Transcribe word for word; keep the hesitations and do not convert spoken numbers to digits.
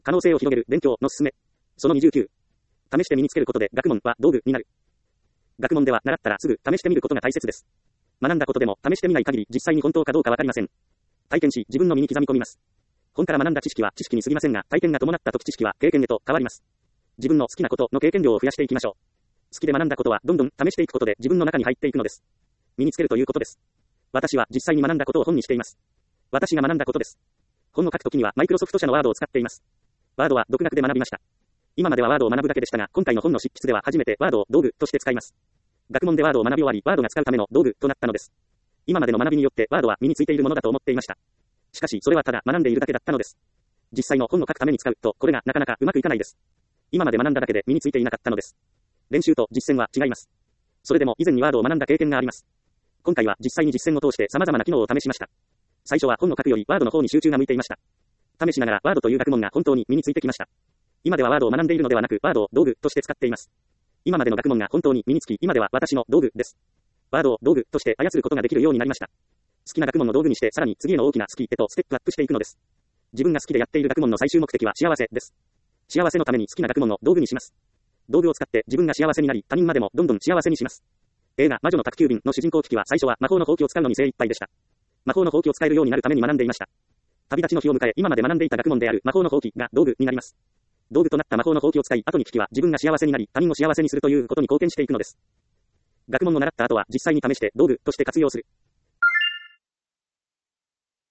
可能性を広げる勉強の勧め。そのにじゅうきゅう。試して身につけることで学問は道具になる。学問では習ったらすぐ試してみることが大切です。学んだことでも試してみない限り実際に本当かどうかわかりません。体験し自分の身に刻み込みます。本から学んだ知識は知識に過ぎませんが、体験が伴った得知識は経験へと変わります。自分の好きなことの経験量を増やしていきましょう。好きで学んだことはどんどん試していくことで自分の中に入っていくのです。身につけるということです。私は実際に学んだことを本にしています。私が学んだことです。本を書くときにはマイクロソフト社のワードを使っています。ワードは独学で学びました。今まではワードを学ぶだけでしたが、今回の本の執筆では初めてワードを道具として使います。学問でワードを学び終わり、ワードが使うための道具となったのです。今までの学びによってワードは身についているものだと思っていました。しかしそれはただ学んでいるだけだったのです。実際の本を書くために使うと、これがなかなかうまくいかないです。今まで学んだだけで身についていなかったのです。練習と実践は違います。それでも以前にワードを学んだ経験があります。今回は実際に実践を通して様々な機能を試しました。最初は本を書くよりワードの方に集中が向いていました。試しながらワードという学問が本当に身についてきました。今ではワードを学んでいるのではなく、ワードを道具として使っています。今までの学問が本当に身につき、今では私の道具です。ワードを道具として操ることができるようになりました。好きな学問の道具にして、さらに次への大きな好きへとステップアップしていくのです。自分が好きでやっている学問の最終目的は幸せです。幸せのために好きな学問の道具にします。道具を使って自分が幸せになり、他人までもどんどん幸せにします。映画、魔女の宅急便の主人公キキは最初は魔法のほうきを使うのに精一杯でした。魔法のほうきを使えるようになるために学んでいました。旅立ちの日を迎え、今まで学んでいた学問である魔法のほうきが道具になります。道具となった魔法のほうきを使い、後にキキは自分が幸せになり、他人を幸せにするということに貢献していくのです。学問を習った後は実際に試して道具として活用する。